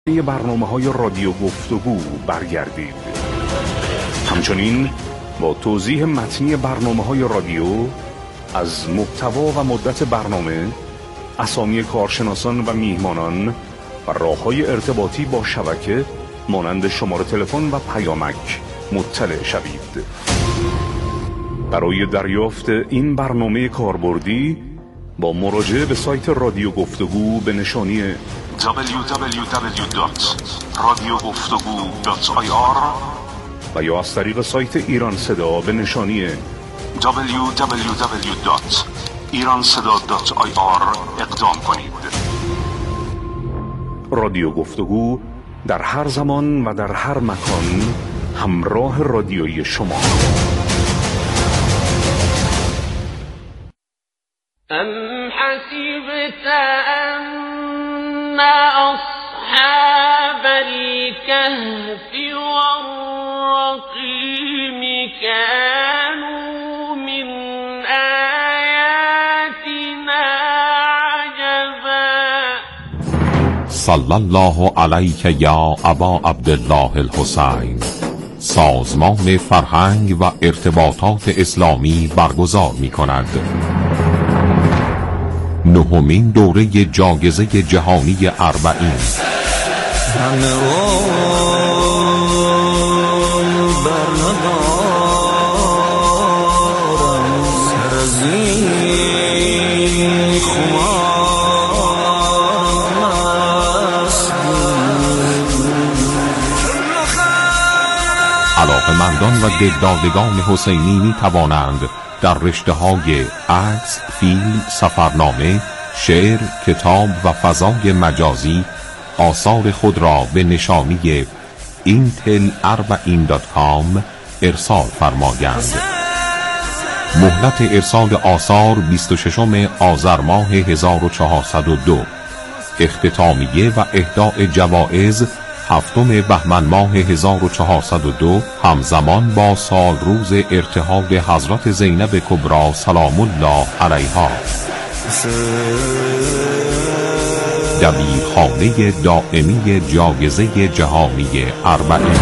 برنامه‌های رادیو گفتگو برگردید. همچنین با توضیح متنی برنامه‌های رادیو از محتوا و مدت برنامه، اسامی کارشناسان و میهمانان و راه‌های ارتباطی با شبکه مانند شماره تلفن و پیامک مطلع شوید. برای دریافت این برنامه کاربردی با مراجعه به سایت رادیو گفتگو به نشانی www.radiogoftagoo.ir و یا از طریق سایت ایران صدا به نشانی www.iranseda.ir اقدام کنید. رادیو گفتگو در هر زمان و در هر مکان همراه رادیویی شما. ام حسبت ان اصحاب الكهف والرقيم كانوا من آياتنا عجبا. صلی الله علیک یا ابا عبدالله الحسین. سازمان فرهنگ و ارتباطات اسلامی برگزار می‌کند نهمین دوره جایزه جهانی اربعین. همه رو برندارم سر از این خمار علاقه‌مندان و دلدادگان حسینی می توانند در رشته‌های عکس، فیلم، سفرنامه، شعر، کتاب و فضای مجازی آثار خود را به نشانی intel40in.com ارسال فرمایند. مهلت ارسال آثار 26 آذر ماه 1402. اختتامیه و اهداء جوائز 7 بهمن ماه 1402 همزمان با سال روز ارتحال حضرت زینب کبری سلام الله علیها. دبیرخانه دائمی جایزه جهانی اربعین.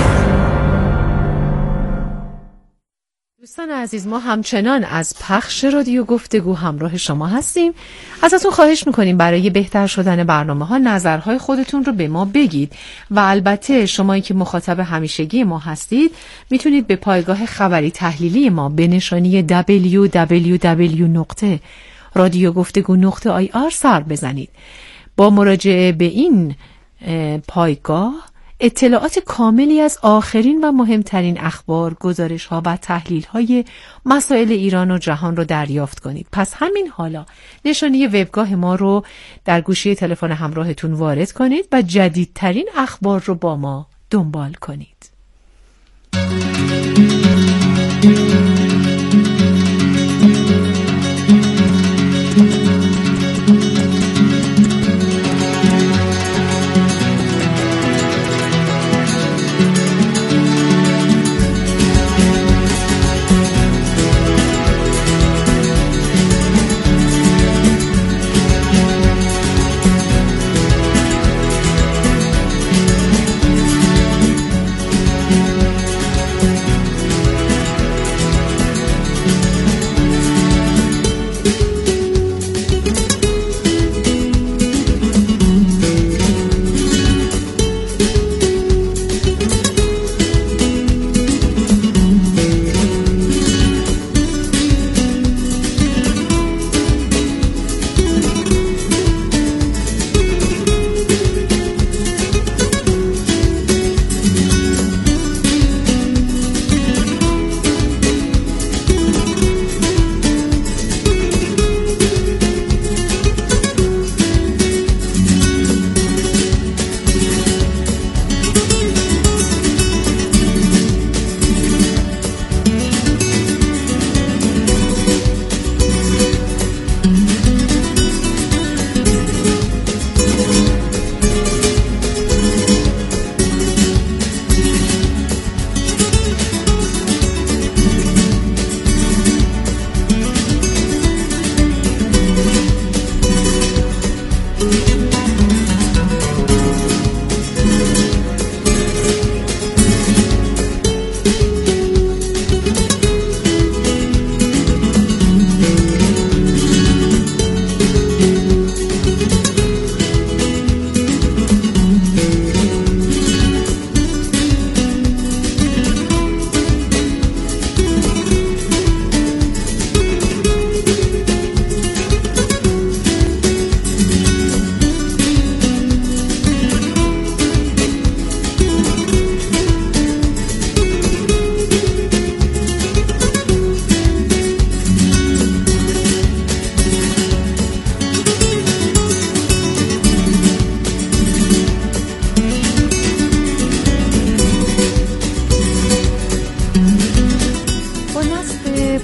دوستان عزیز، ما همچنان از پخش رادیو گفتگو همراه شما هستیم. ازتون خواهش میکنیم برای بهتر شدن برنامه‌ها نظرهای خودتون رو به ما بگید و البته شمایی که مخاطب همیشگی ما هستید میتونید به پایگاه خبری تحلیلی ما به نشانی www.radiogoftego.ir سر بزنید. با مراجعه به این پایگاه اطلاعات کاملی از آخرین و مهمترین اخبار، گزارش‌ها و تحلیل‌های مسائل ایران و جهان رو دریافت کنید. پس همین حالا نشانی وبگاه ما رو در گوشی تلفن همراهتون وارد کنید و جدیدترین اخبار رو با ما دنبال کنید.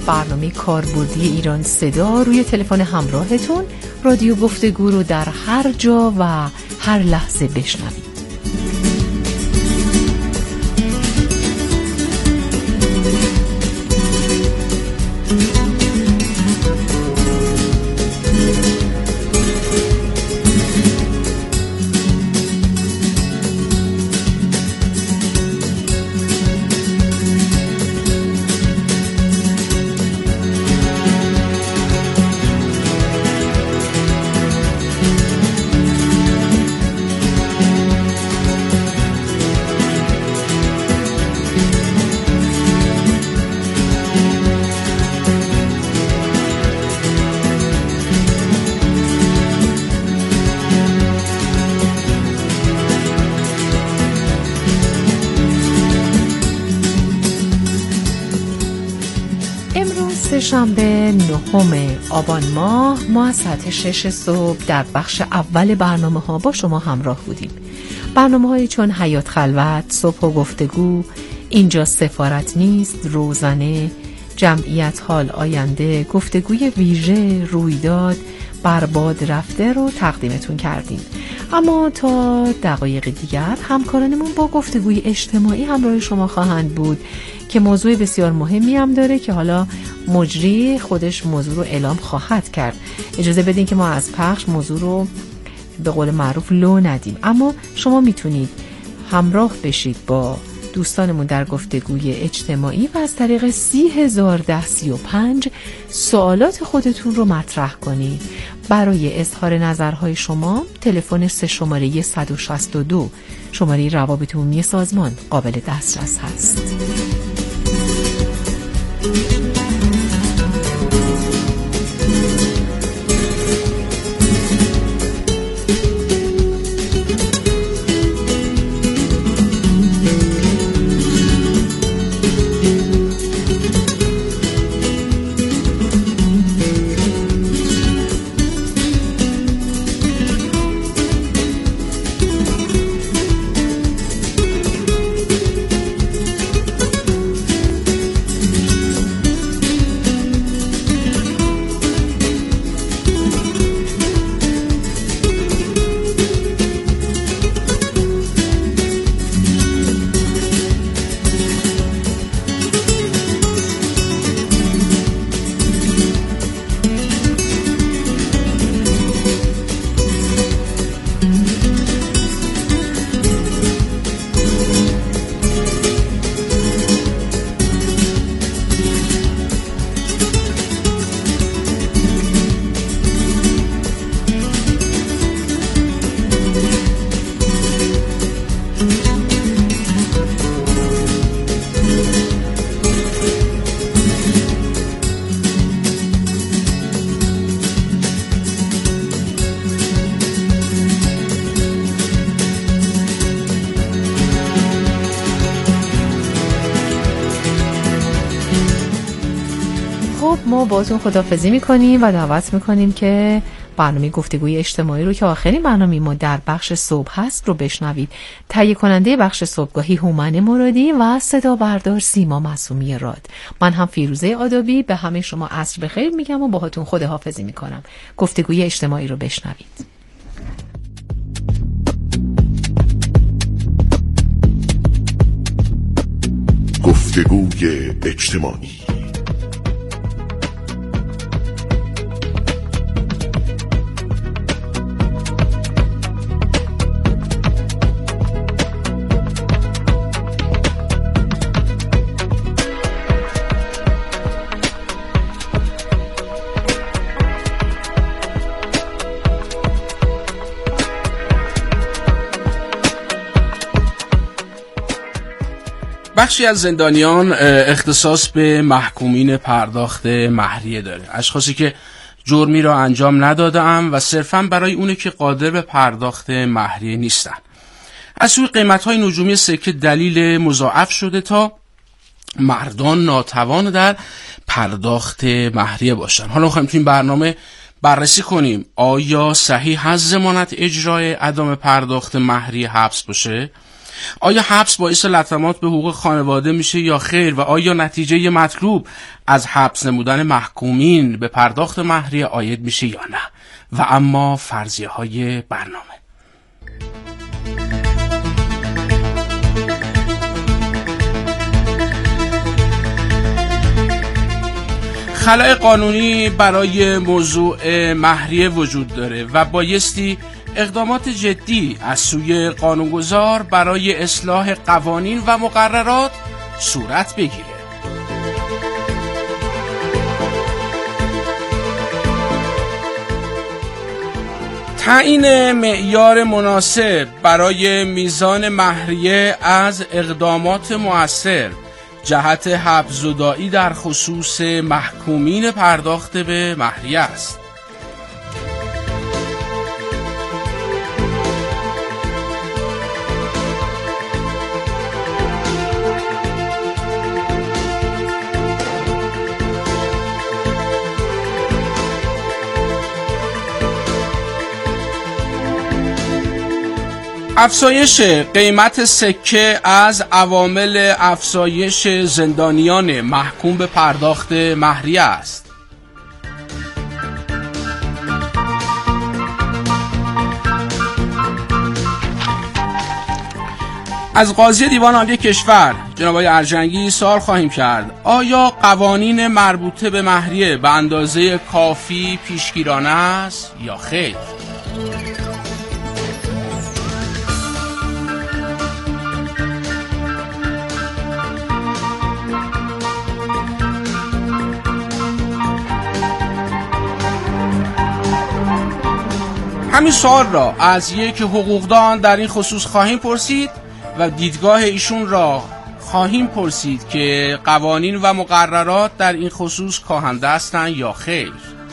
برنامه کاربردی ایران صدا روی تلفن همراهتون رادیو گفتگو رو در هر جا و هر لحظه بشنوید. شنبه 9 آبان ما از ساعت 6 صبح در بخش اول برنامه ها با شما همراه بودیم. برنامه هایی چون حیات خلوت، صبح و گفتگو، اینجا سفارت نیست، روزنه، جمعیت حال آینده، گفتگوی ویژه، رویداد، برباد رفته رو تقدیمتون کردیم. اما تا دقایق دیگر همکارانمون با گفتگوی اجتماعی همراه شما خواهند بود که موضوع بسیار مهمی هم داره که حالا مجری خودش موضوع رو اعلام خواهد کرد. اجازه بدین که ما از پخش موضوع رو به قول معروف لو ندیم، اما شما میتونید همراه بشید با دوستانمون در گفتگوی اجتماعی و از طریق 30,035 سوالات خودتون رو مطرح کنید. برای اظهار نظرهای شما تلفن 3 شماره 162 شماره روابط عمومی سازمان قابل دسترس هست. ما باهاتون خداحافظی میکنیم و دعوت میکنیم که برنامه گفتگوی اجتماعی رو که آخرین برنامه ما در بخش صبح هست رو بشنوید. تهیه کننده بخش صبحگاهی هومن مرادی و صدا بردار سیما معصومی راد. من هم فیروزه آدابی به همه شما عصر بخیر میگم و باهاتون خداحافظی میکنم. گفتگوی اجتماعی رو بشنوید. گفتگوی اجتماعی. بخشی از زندانیان اختصاص به محکومین پرداخت مهریه داره. اشخاصی که جرمی را انجام نداده‌اند و صرفاً برای اونه که قادر به پرداخت مهریه نیستن. از سوی قیمت‌های نجومی سکه دلیل مضاعف شده تا مردان ناتوان در پرداخت مهریه باشن. حالا می‌خوایم تو این برنامه بررسی کنیم آیا صحیح هست ضمانت اجرای عدم پرداخت مهریه حبس باشه؟ آیا حبس باعث لطمات به حقوق خانواده میشه یا خیر؟ و آیا نتیجه مطلوب از حبس نمودن محکومین به پرداخت مهریه عاید میشه یا نه؟ و اما فرضیه های برنامه. خلأ قانونی برای موضوع مهریه وجود داره و بایستی اقدامات جدی از سوی قانونگذار برای اصلاح قوانین و مقررات صورت بگیره. تعیین معیار مناسب برای میزان مهریه از اقدامات مؤثر جهت حبس‌زدایی در خصوص محکومین پرداخت به مهریه است. افزایش قیمت سکه از عوامل افزایش زندانیان محکوم به پرداخت مهریه است. از قاضی دیوان عالی کشور جناب آقای ارجنگی سوال خواهیم کرد: آیا قوانین مربوطه به مهریه به اندازه کافی پیشگیرانه است یا خیر؟ همین سوال را از یک حقوقدان در این خصوص خواهیم پرسید و دیدگاه ایشون را خواهیم پرسید که قوانین و مقررات در این خصوص کاهنده هستند یا خیر.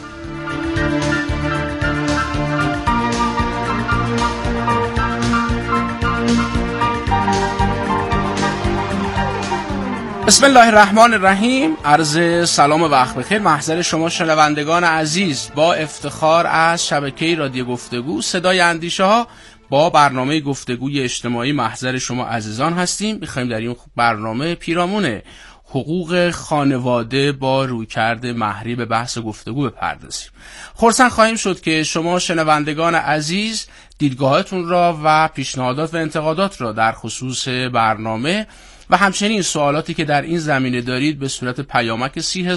بسم الله الرحمن الرحیم. عرض سلام و وقت بخیر محضر شما شنوندگان عزیز. با افتخار از شبکه رادیو گفتگو صدای اندیشه ها با برنامه گفتگوی اجتماعی محضر شما عزیزان هستیم. می‌خوایم در این برنامه پیرامون حقوق خانواده با رویکرد مهریه به بحث گفتگو بپردازیم. خرسند خواهیم شد که شما شنوندگان عزیز دیدگاهاتون را و پیشنهادات و انتقادات را در خصوص برنامه و همچنین سوالاتی که در این زمینه دارید به صورت پیامک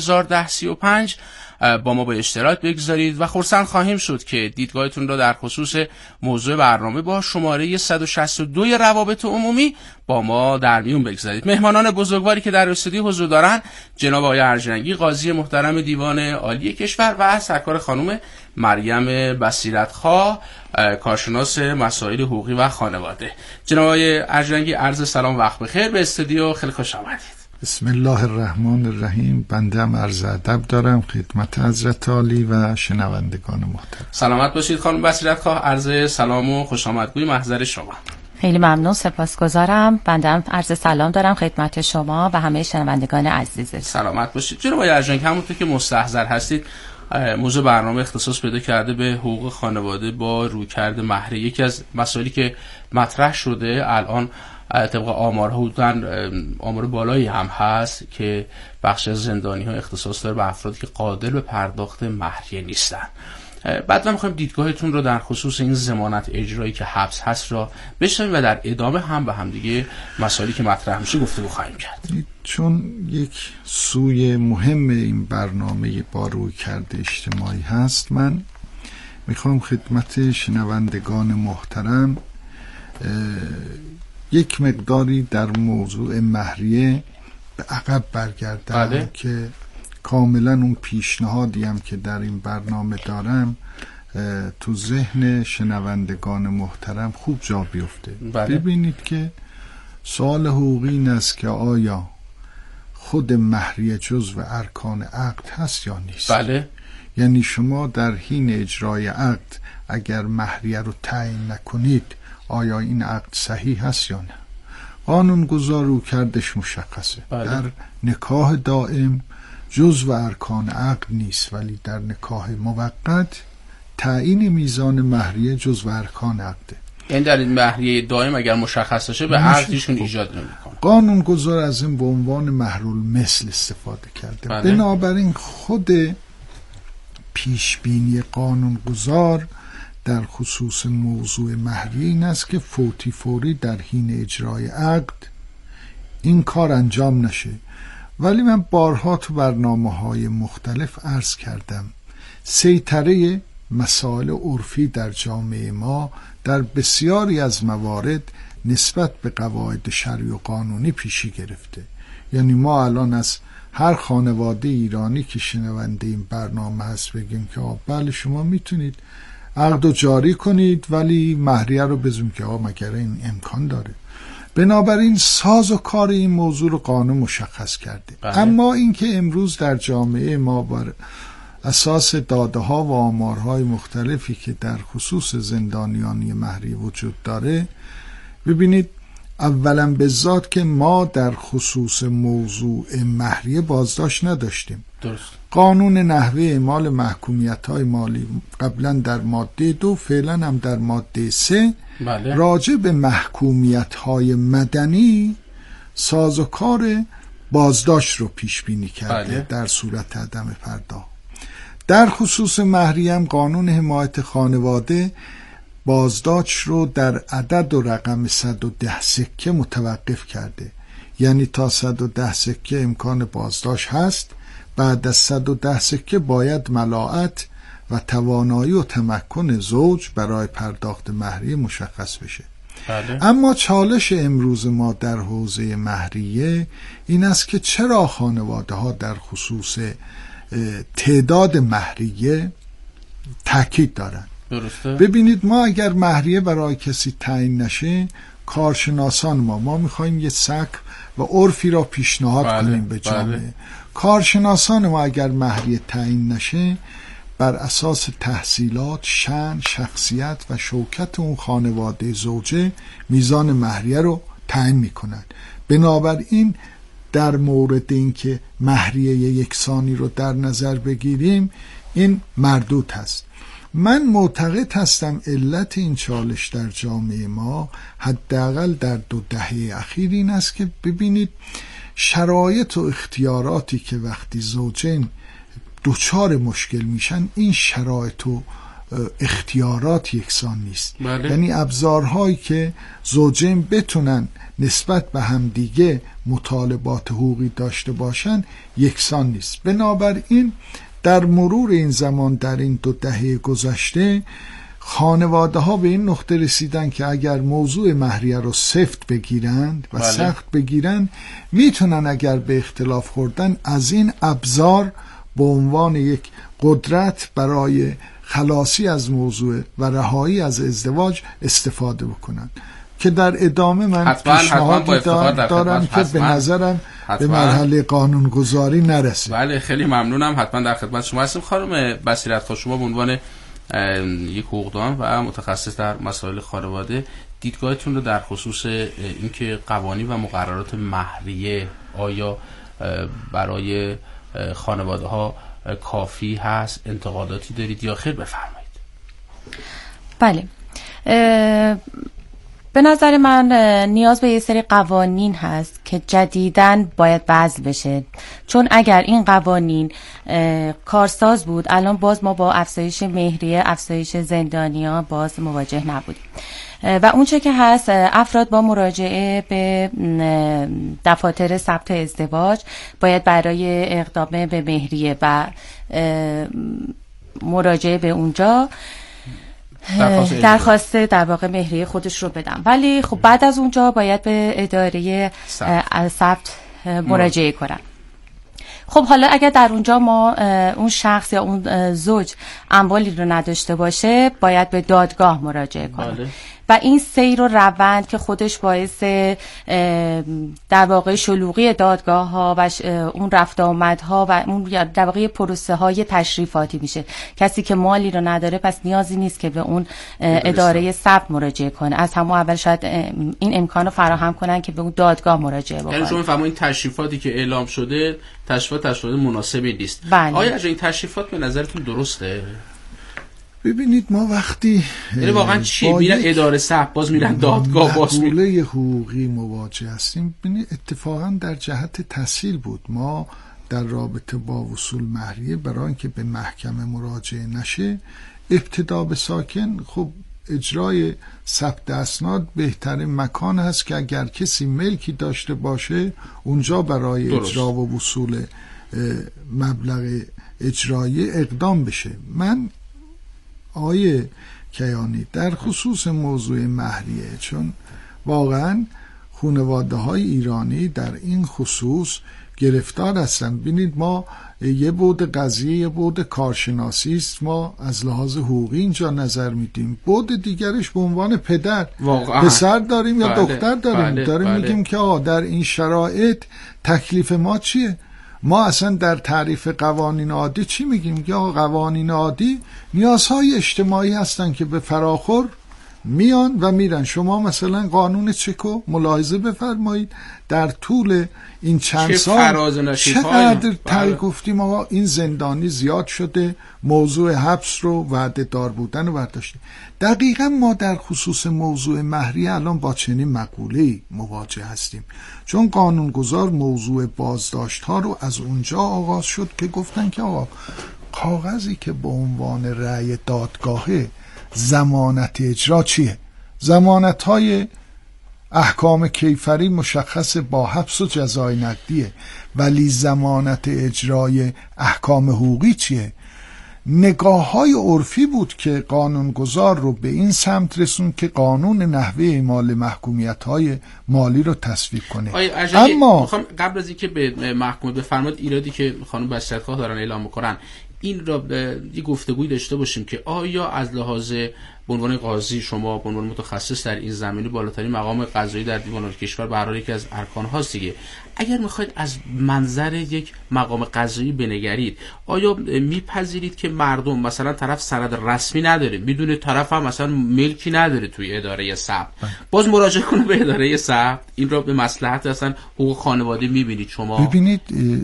301035 با ما به اشتراک بگذارید و خرسند خواهیم شد که دیدگاهتون را در خصوص موضوع برنامه با شماره 162 روابط عمومی با ما در میون بگذارید. مهمانان بزرگواری که در استودیو حضور دارند جناب آقای ارجنگی قاضی محترم دیوان عالی کشور و سرکار خانم مریم بصیرت‌خواه کارشناس مسائل حقوقی و خانواده. جناب آقای ارجنگی عرض سلام وقت بخیر به استودیو، خیلی خوش آمدید. بسم الله الرحمن الرحیم. بنده هم عرض ادب دارم خدمت حضرت عالی و شنوندگان محترم. سلامت باشید خانم بصیرت‌خواه. عرض سلام و خوش آمدگویی محضر شما. خیلی ممنون، سپاسگزارم. بنده هم عرض سلام دارم خدمت شما و همه شنوندگان عزیز. سلامت باشید. جناب آقای ارجنگی همونطور که مستحضر هستید موضوع برنامه اختصاص پیدا کرده به حقوق خانواده با رویکرد مهریه. یکی از مسائلی که مطرح شده الان طبق آمارها حدوداً آمار بالایی هم هست که بخش از زندانی‌ها اختصاص داره به افرادی که قادر به پرداخت مهریه نیستن. بعد می‌خوایم دیدگاهتون رو در خصوص این ضمانت اجرایی که حبس هست را بشنویم و در ادامه هم به هم دیگه مسائلی که مطرح میشه گفتگو خواهیم کرد. چون یک سوی مهم این برنامه با رویکرد اجتماعی هست، من میخوام خدمت شنوندگان محترم یک مقداری در موضوع مهریه به عقب برگردم که کاملا اون پیشنهادی هم که در این برنامه دارم تو ذهن شنوندگان محترم خوب جا بیفته. ببینید که سوال حقوقی این است که آیا خود مهریه جزو ارکان عقد هست یا نیست؟ بله. یعنی شما در حین اجرای عقد اگر مهریه رو تعیین نکنید آیا این عقد صحیح هست یا نه؟ قانونگذار رویکردش مشخصه. در نکاح دائم جزو ارکان عقد نیست، ولی در نکاح موقت تعیین میزان مهریه جزو ارکان عقده. یعنی در این مهریه دائم اگر مشخص باشه به عقدشون ایجاد نمیکنه. قانونگذار از این به عنوان محرالمثل استفاده کرده. بله. بنابراین خود پیشبینی قانونگذار در خصوص موضوع مهریه این است که فوری در حین اجرای عقد این کار انجام نشه. ولی من بارها تو برنامه‌های مختلف عرض کردم سیطره مسائل عرفی در جامعه ما در بسیاری از موارد نسبت به قواعد شرعی و قانونی پیشی گرفته. یعنی ما الان از هر خانواده ایرانی که شنونده این برنامه هست بگیم که بله شما میتونید عقد رو جاری کنید ولی مهریه رو بزنیم که مگر این امکان داره. بنابراین ساز و کار این موضوع رو قانون مشخص کرده. بله. اما اینکه امروز در جامعه ما بر اساس داده ها و آمارهای مختلفی که در خصوص زندانیانی مهریه وجود داره، ببینید اولا به ذات که ما در خصوص موضوع مهریه بازداشت نداشتیم. درست. قانون نحوه اعمال محکومیت‌های مالی قبلا در ماده 2 فعلا هم در ماده 3 بله. راجع به محکومیت‌های مدنی سازوکار بازداشت رو پیش بینی کرده. بله. در صورت عدم پرداخت. در خصوص مهریه هم قانون حمایت خانواده بازداشت رو در عدد و رقم 110 سکه متوقف کرده. یعنی تا 110 سکه امکان بازداشت هست، بعد از 110 سکه باید ملاعت و توانایی و تمکن زوج برای پرداخت مهریه مشخص بشه. بله. اما چالش امروز ما در حوزه مهریه این است که چرا خانواده ها در خصوص تعداد مهریه تاکید دارن. درسته. ببینید ما اگر مهریه برای کسی تعیین نشه، کارشناسان ما میخوایم یه سقف و عرفی را پیشنهاد بله. کنیم به جامعه. بله. کارشناسان ما اگر مهریه تعیین نشه بر اساس تحصیلات، شأن، شخصیت و شوکت اون خانواده زوجه میزان مهریه رو تعیین میکنند. بنابراین در مورد اینکه مهریه یکسانی رو در نظر بگیریم این مردود هست. من معتقد هستم علت این چالش در جامعه ما حداقل در 2 دهه اخیر این است که ببینید شرایط و اختیاراتی که وقتی زوجین دوچار مشکل میشن این شرایط و اختیارات یکسان نیست. بله. یعنی ابزارهایی که زوجین بتونن نسبت به همدیگه مطالبات حقوقی داشته باشن یکسان نیست. بنابراین در مرور این زمان در این 2 دهه گذشته خانواده ها به این نقطه رسیدن که اگر موضوع مهریه رو سفت بگیرند و بله. سخت بگیرند میتونن اگر به اختلاف خوردن از این ابزار به عنوان یک قدرت برای خلاصی از موضوع و رهایی از ازدواج استفاده بکنن که در ادامه من پیشنهادی دارم که به نظرم به مرحله قانونگذاری نرسه. بله خیلی ممنونم. حتما در خدمت شما هستیم خانم بصیرت‌خواه. شما به عنوان یک حقوقدان و متخصص در مسائل خانواده دیدگاهتون رو در خصوص اینکه قوانین و مقررات مهریه آیا برای خانواده ها کافی هست، انتقاداتی دارید یا خیر؟ بفرمایید. بله، به نظر من نیاز به یه سری قوانین هست که جدیداً باید وضع بشه، چون اگر این قوانین کارساز بود الان باز ما با افزایش مهریه، افزایش زندانیان باز مواجه نبودیم. و اونچه که هست افراد با مراجعه به دفاتر ثبت ازدواج باید برای اقدام به مهریه و مراجعه به اونجا درخواست در واقع مهریه خودش رو بدم، ولی خب بعد از اونجا باید به اداره ثبت مراجعه کنم. خب حالا اگر در اونجا ما اون شخص یا اون زوج اموالی رو نداشته باشه باید به دادگاه مراجعه کنه. بله. و این سیر و روند که خودش باعث در واقع شلوغی دادگاه ها و اون رفت آمد ها و اون در واقع پروسه های تشریفاتی میشه. کسی که مالی رو نداره پس نیازی نیست که به اون اداره ثبت مراجعه کنه. از همون اول شاید این امکان رو فراهم کنن که به اون دادگاه مراجعه بکنه. یعنی شما می‌فرمایید این تشریفاتی که اعلام شده تشریفات مناسبی نیست. بله. آیا این تشریفات به نظرتون درسته؟ ببینید ما وقتی یعنی واقعا چی میرن اداره ثبت، باز میرن دادگاه، باز میرن مقوله حقوقی مواجه هستیم. ببینید اتفاقا در جهت تسهیل بود. ما در رابطه با وصول مهریه برای اینکه به محکمه مراجعه نشه، ابتدا به ساکن، خب اجرای ثبت اسناد بهترین مکان هست که اگر کسی ملکی داشته باشه اونجا برای درست. اجرا و وصول مبلغ اجرایی اقدام بشه. من آیه کیانی در خصوص موضوع مهریه، چون واقعا خانواده های ایرانی در این خصوص گرفتار هستن. ببینید ما یه بعد قضیه، یه بعد کارشناسی است، ما از لحاظ حقوقی اینجا نظر میدیم، بعد دیگرش به عنوان پدر پسر داریم یا دختر داریم، داریم میگیم که در این شرایط تکلیف ما چیه. ما اصلا در تعریف قوانین عادی چی میگیم؟ که قوانین عادی نیازهای اجتماعی هستن که به فراخور میان و میرن. شما مثلا قانون چکو ملاحظه بفرمایید، در طول این چند سال چقدر گفتیم آقا این زندانی زیاد شده، موضوع حبس رو وعده دار بودن رو برداشته. دقیقا ما در خصوص موضوع مهریه الان با چنین مقوله‌ای مواجه هستیم، چون قانونگذار موضوع بازداشت ها رو از اونجا آغاز شد که گفتن که آقا کاغذی که به عنوان رأی دادگاهه، ضمانت اجرا چیه؟ ضمانت های احکام کیفری مشخص با حبس و جزای نقدیه، ولی ضمانت اجرای احکام حقوقی چیه؟ نگاه های عرفی بود که قانونگذار رو به این سمت رسون که قانون نحوه اعمال محکومیت های مالی رو تصویب کنه. اما قبل از اینکه به محکوم بفرمایید، ایرادی که خانم بسیط‌خواه دارن اعلام میکنن این را یه گفتگویی داشته باشیم که آیا از لحاظ به عنوان قاضی، شما به عنوان متخصص در این زمینه، بالاترین مقام قضایی در دیوان کشور به هر حال یکی از ارکان هاست دیگه، اگر میخواید از منظر یک مقام قضایی بنگرید، آیا میپذیرید که مردم مثلا طرف سند رسمی نداره، میدونه طرف هم مثلا ملکی نداره توی اداره ثبت، باز مراجعه کنه به اداره ثبت؟ این را به مصلحت اصلا حقوق خانواده میبینید شما؟ ببینید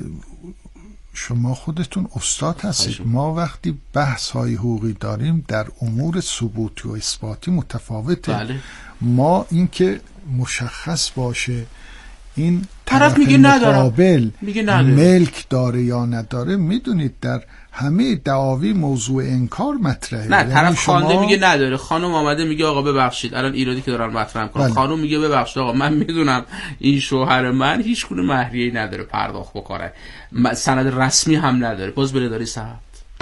شما خودتون استاد هستید. ما وقتی بحث های حقوقی داریم در امور ثبوتی و اثباتی متفاوته. بله. ما اینکه مشخص باشه این طرف میگه مقابل ملک داره یا نداره، میدونید در همه دعاوی موضوع انکار مطرحه. نه طرف خوانده میگه نداره، خانم آمده میگه آقا ببخشید، الان ایرادی که دارن مطرح میکنن، خانم میگه ببخشید آقا من میدونم این شوهر من هیچ گونه مهریه‌ای نداره پرداخت بکنه، سند رسمی هم نداره، باز بره داری ثبت.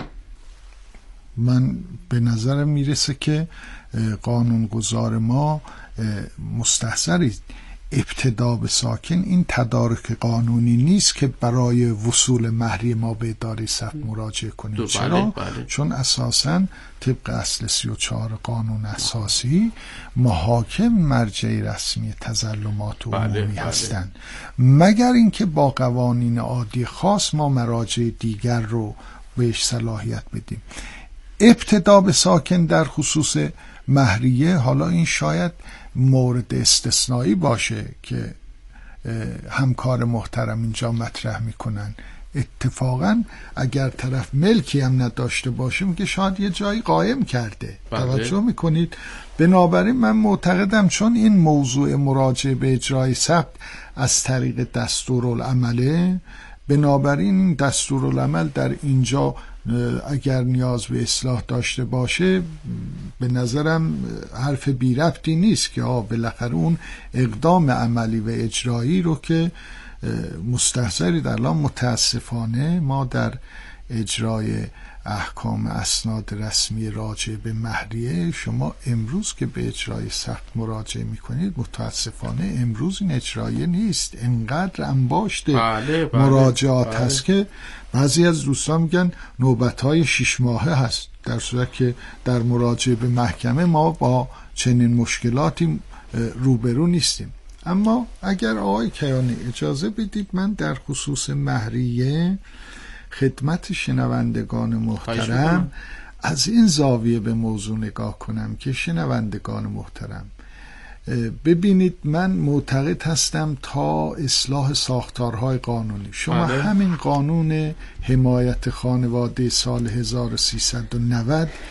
من به نظرم میرسه که قانونگذار ما مستحضر ابتدا به ساکن این تدارک قانونی نیست که برای وصول مهریه ما به اداره ثبت مراجعه کنیم. چرا؟ بله. چون اساساً طبق اصل 34 قانون اساسی محاکم مرجع رسمی تظلمات عمومی هستند، مگر اینکه با قوانین عادی خاص ما مراجع دیگر رو بهش صلاحیت بدیم. ابتدا به ساکن در خصوص مهریه، حالا این شاید مورد استثنایی باشه که همکار محترم اینجا مطرح میکنن، اتفاقا اگر طرف ملکی هم نداشته باشه میگه شاید یه جایی قایم کرده. توجه میکنید؟ بنابراین من معتقدم چون این موضوع مراجعه به اجرای ثبت از طریق دستورالعمله، بنابراین این دستورالعمل در اینجا اگر نیاز به اصلاح داشته باشه به نظرم حرف بی ربطی نیست که بالاخره اون اقدام عملی و اجرایی رو که مستحضرید. الان متاسفانه ما در اجرای احکام اسناد رسمی راجع به مهریه، شما امروز که به اجرای سخت مراجعه میکنید متاسفانه امروز این اجرایی نیست، انقدر انباشت مراجعات هست که بعضی از دوستان میگن نوبت‌های 6 ماهه هست، در صورت که در مراجعه به محکمه ما با چنین مشکلاتی روبرو نیستیم. اما اگر آقای کیانی اجازه بدید من در خصوص مهریه خدمت شنوندگان محترم از این زاویه به موضوع نگاه کنم که شنوندگان محترم ببینید، من معتقد هستم تا اصلاح ساختارهای قانونی، شما همین قانون حمایت خانواده سال 1390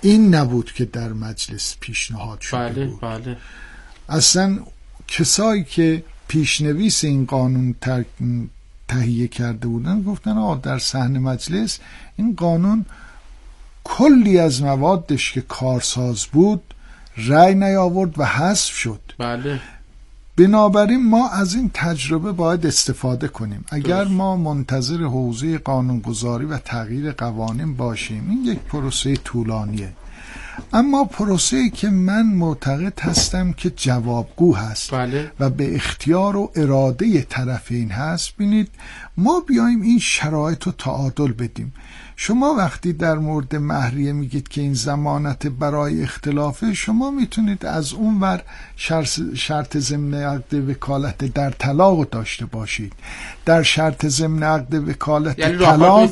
این نبود که در مجلس پیشنهاد شده بود. بله. اصلا کسایی که پیشنویس این قانون تهیه کرده بودن گفتن در صحن مجلس این قانون کلی از موادش که کارساز بود رأی نیاورد و حذف شد. بله. بنابراین ما از این تجربه باید استفاده کنیم. اگر ما منتظر حوزه قانونگذاری و تغییر قوانین باشیم این یک پروسه طولانیه، اما پروسه‌ای که من معتقد هستم که جوابگو هست. بله. و به اختیار و اراده طرفین هست. ببینید ما بیایم این شرایط رو تعادل بدیم. شما وقتی در مورد مهریه میگید که این ضمانت برای اختلافه، شما میتونید از اون ور شرط ضمن عقد وکالت در طلاق داشته باشید. در شرط ضمن عقد وکالت یعنی طلاق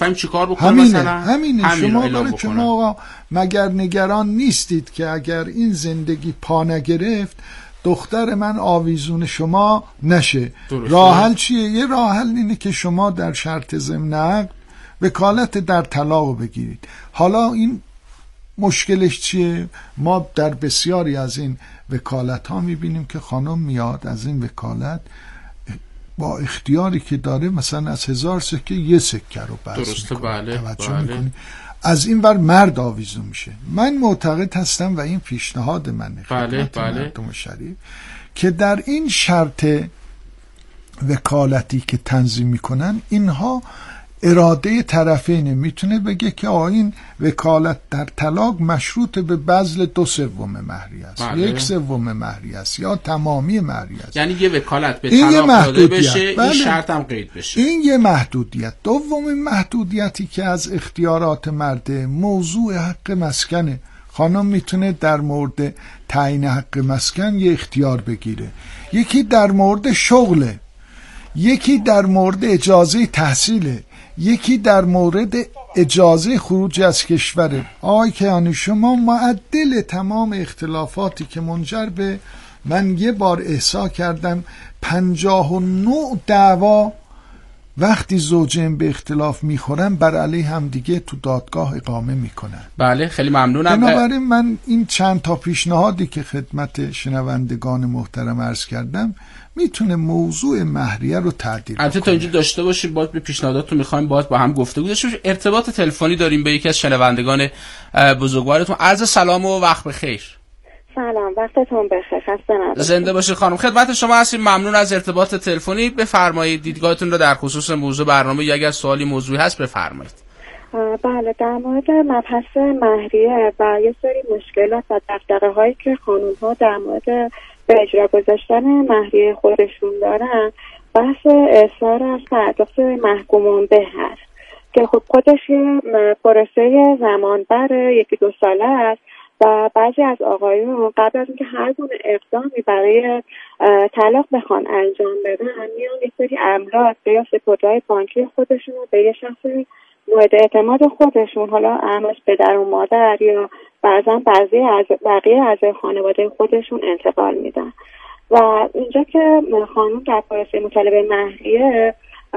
همینه. شما برای شما مگر نگران نیستید که اگر این زندگی پا نگرفت دختر من آویزون شما نشه؟ راه حل چیه؟ یه راه حل اینه که شما در شرط ضمن عقد وکالت در طلاق بگیرید. حالا این مشکلش چیه؟ ما در بسیاری از این وکالت ها میبینیم که خانم میاد از این وکالت با اختیاری که داره مثلا از 1000 سکه 1 سکه رو بس درسته. بله. از این ور مرد آویزون میشه. من معتقد هستم و این پیشنهاد منه خدمت مردم شریف که در این شرط وکالتی که تنظیم میکنن اینها اراده طرفین میتونه بگه که این وکالت در طلاق مشروط به بذل 2/3 مهریه است. بله. 1/3 مهریه است یا تمامی مهریه است. یعنی یه وکالت به طلاق داده بشه. بله. این شرط هم قید بشه. این یه محدودیت. دومین محدودیتی که از اختیارات مرده موضوع حق مسکنه. خانم میتونه در مورد تعیین حق مسکن یه اختیار بگیره. یکی در مورد شغله، یکی در مورد اجازه تحصیله، یکی در مورد اجازه خروج از کشوره. آقای کیانی شما معدل تمام اختلافاتی که منجر به من یه بار احصا کردم 59 دعوا وقتی زوجین به اختلاف میخورن بر علیه هم دیگه تو دادگاه اقامه میکنن. بله خیلی ممنونم. بنابراین من این چند تا پیشنهادی که خدمت شنوندگان محترم عرض کردم میتونه موضوع مهریه رو تعدیل کنه. البته تا اینجا داشته باشیم باز به پیشنهاداتون میخوایم باز با هم گفتگو داشته باشیم. ارتباط تلفنی داریم به یکی از شنوندگان بزرگوارتون. عرض سلام و وقت بخیر. سلام، وقتتون بخیر. خسته نباشید. زنده باشید خانم. خدمت شما هستیم. ممنون از ارتباط تلفنی. بفرمایید دیدگاهتون رو در خصوص موضوع برنامه یا اگر سوالی موضوعی هست بفرمایید. بله، در مورد مبحث مهریه و یه سری مشکلات و دغدغه‌هایی که خانم‌ها در مورد به اجرا گذاشتن مهریه خودشون دارن، بحث اصرار از پرداخت محکومون به هست که خب خودش یه پروسه زمان بره 1-2 ساله است و بعضی از آقایون قبل از اینکه هر گونه اقدامی برای طلاق بخوان انجام بدن میان یه سری املاک یا سپرده‌های بانکی خودشون رو به یه شخص مورد اعتماد خودشون، حالا امش پدر و مادر یا بعضا بقیه اعضای خانواده خودشون انتقال میدن. و اینجا که خانم در پروسه مطالبه مهریه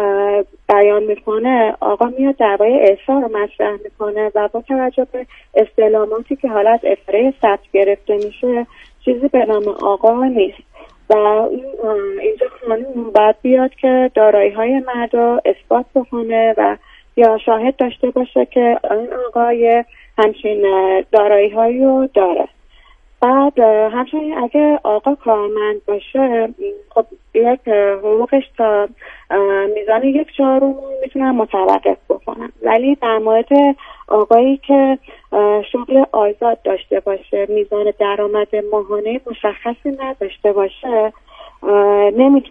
بیان میکنه، آقا میاد دعوای احصار رو مطرح میکنه و با توجه به استعلاماتی که حالا از افرای ثبت گرفته میشه چیزی به نام آقا نیست و اینجا خانم باید بیاد که دارایی‌های مرد رو اثبات بکنه و یا شاهد داشته باشه که این آقای همچین دارایی‌هایی رو داره. بعد همچنین اگه آقا کارمند باشه خب یک حقوقش تا میزان 1/4 میتونن متوقف بکنن، ولی در مورد آقایی که شغل آزاد داشته باشه، میزان درآمد ماهانه مشخصی نداشته باشه، نمیتونه